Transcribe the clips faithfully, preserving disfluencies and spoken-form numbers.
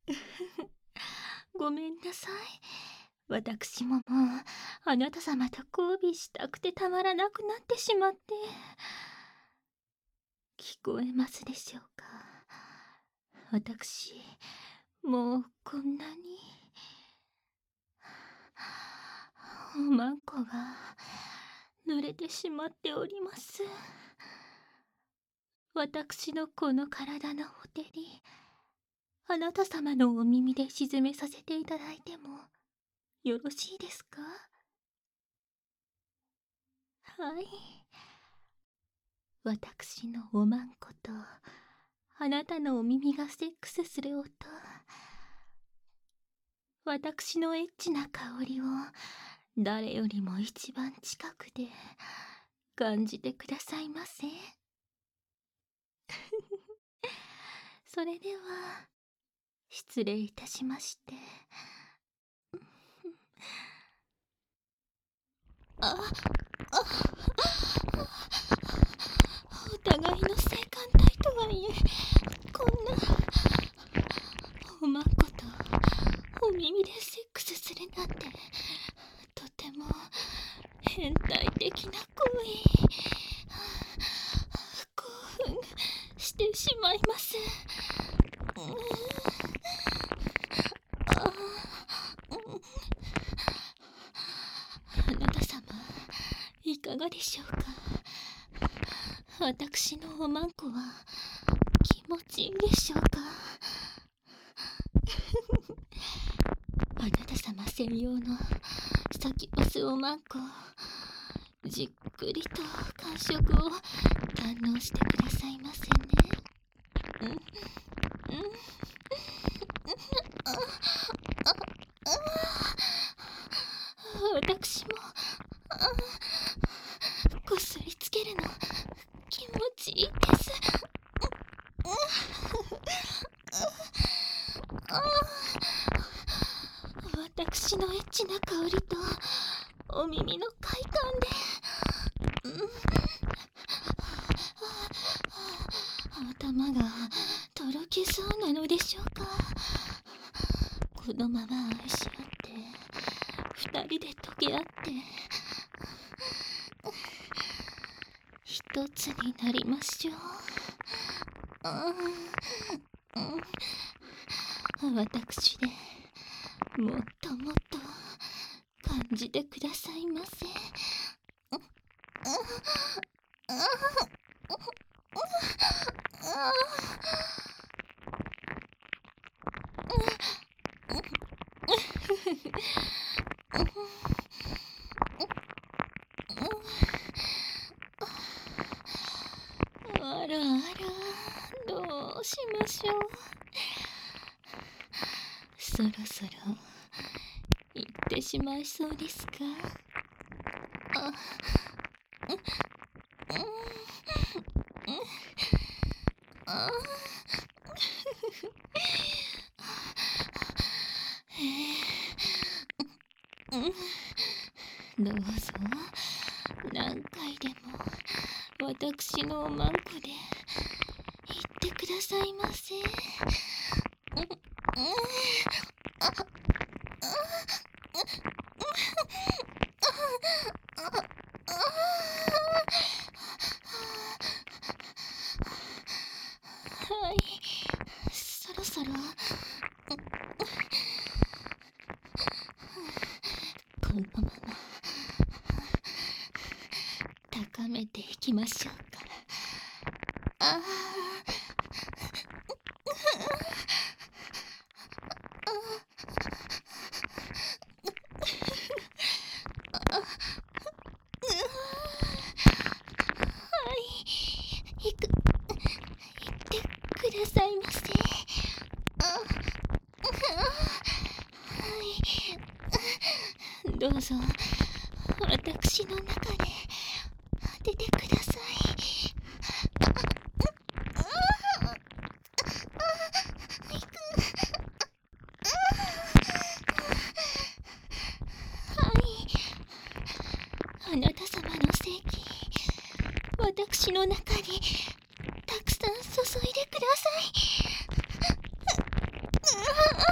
ごめんなさい。私ももうあなた様と交尾したくてたまらなくなってしまって。聞こえますでしょうか。私もうこんなにおまんこが濡れてしまっております。私のこの体のほてり、あなた様のお耳で沈めさせていただいてもよろしいですか。はい、私のおまんことあなたのお耳がセックスする音、私のエッチな香りを誰よりも一番近くで感じてくださいませ。それでは失礼いたしまして。ああ、お互いの性感帯とはいえ、こんなおまんことお耳でセックスするなんて、とても変態的な行為。興奮してしまいます。うん、ああなた様、いかがでしょうか。私のおまんこは気持ちいいでしょうか。あなた様専用のサキュバスおまんこ、じっくりと感触を堪能してくださいませね。うんうん、あああ私もあこすりつけるの気持ちいいです。私のエッチな香りとお耳の快感で、うん、頭がとろけそうなのでしょうか。このまま愛し合って二人で溶け合って一つになりましょう。ああ、うん、私でもっともっと感じてくださいませ。あらあら、どうしましょう。そろそろ行ってしまいそうですか。あ、うん、あどうぞ何回でも私のおまんこで言ってくださいませ。はい、そろそろこのまま高めていきましょうか。ああはい、いく、言ってくださいませ。あはい、どうぞ私の中で当ててください。はい、あなた様の精気、私の中にたくさん注いでください。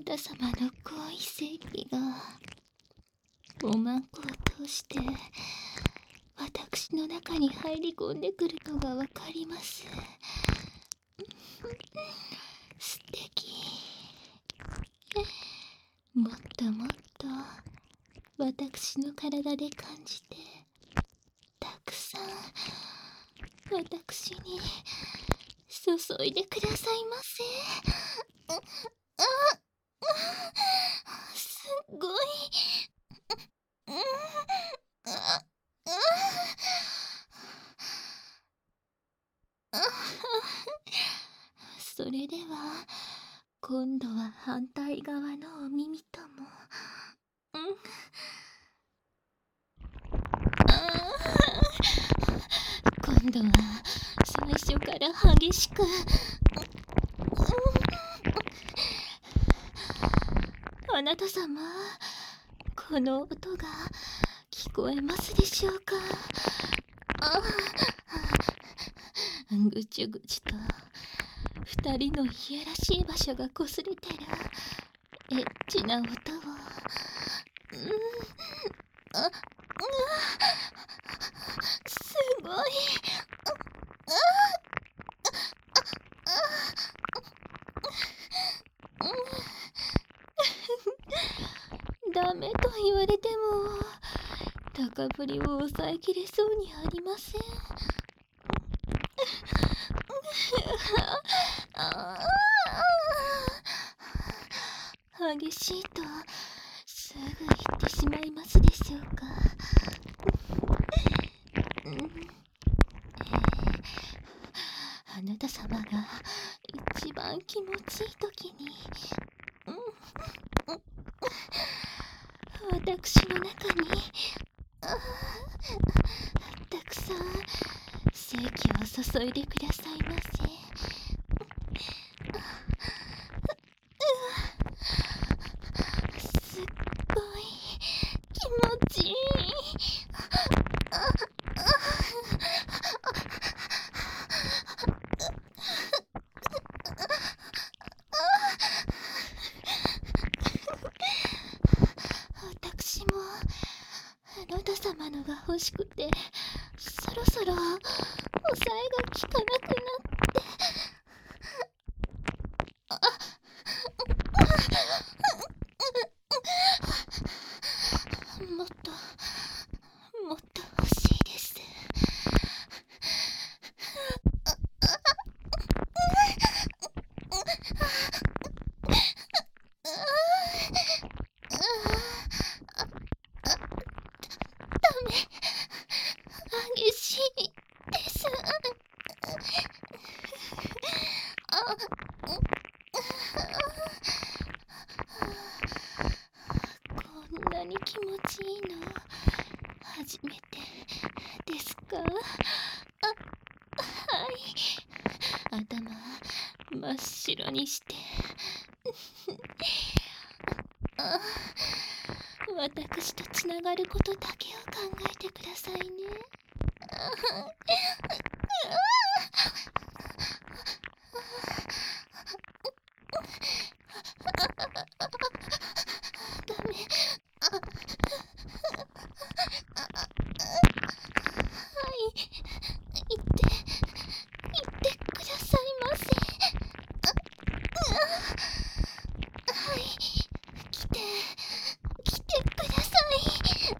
た様の好意正気がおまんこを通して私の中に入り込んでくるのがわかります。素敵。もっともっと私の体で感じて、たくさん私に注いでくださいませ。ああ、すごい。それでは今度は反対側のお耳とも。うん、あ今度は最初から激しく。あなた様、この音が聞こえますでしょうか。あぐちゅぐちゅと二人のいやらしい場所がこすれてるエッチな音を、うん、あ、すごい。ダメと言われても高ぶりを抑えきれそうにありません。激しいとすぐ言ってしまいますでしょうか。うん、えー、あなた様が一番気持ちいい時に、うん、私の中にあたくさん精気を注いでくださいませ。すっごい気持ちいい。私もあなた様のが欲しくて、そろそろ抑えが効かなくなって。あもっともっと欲しいです。ダメ、激しいです。あこんなに気持ちいいの初めてですか。あ、はい。頭真っ白にしてあ私とつながることだけを考えてくださいね。ダメ。あはい言って言ってくださいませ。はい来て来てください。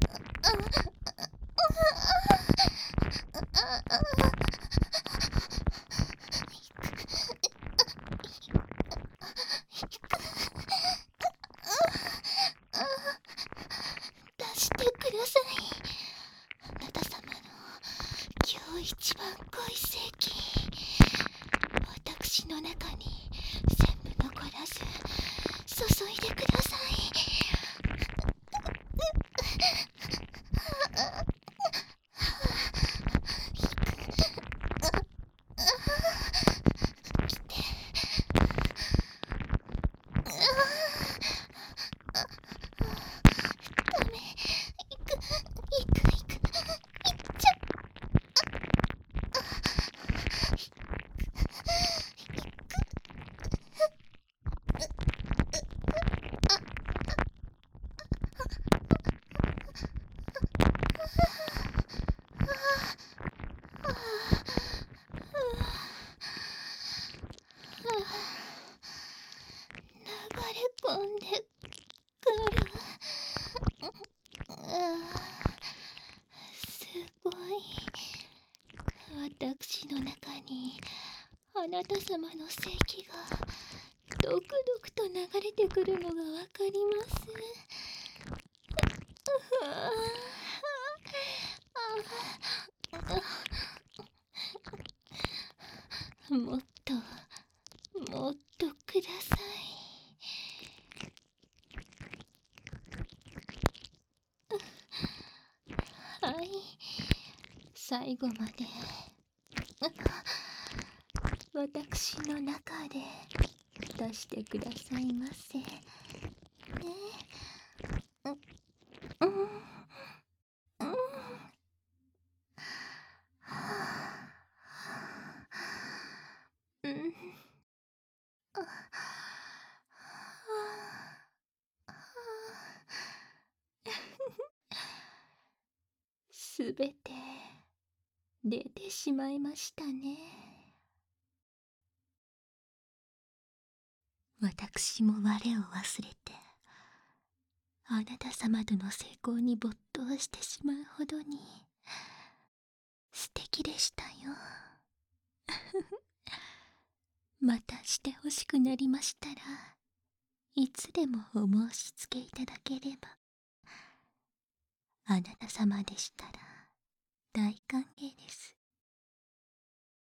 なた様の性気がドクドクと流れてくるのがわかります。もっともっとください。はい、最後まで私の中で出してくださいませ。ね。う、うん、うん、うん。すべて出てしまいましたね。私も我を忘れてあなた様との成功に没頭してしまうほどに素敵でしたよ。またしてほしくなりましたらいつでもお申し付けいただければ。あなた様でしたら大歓迎です。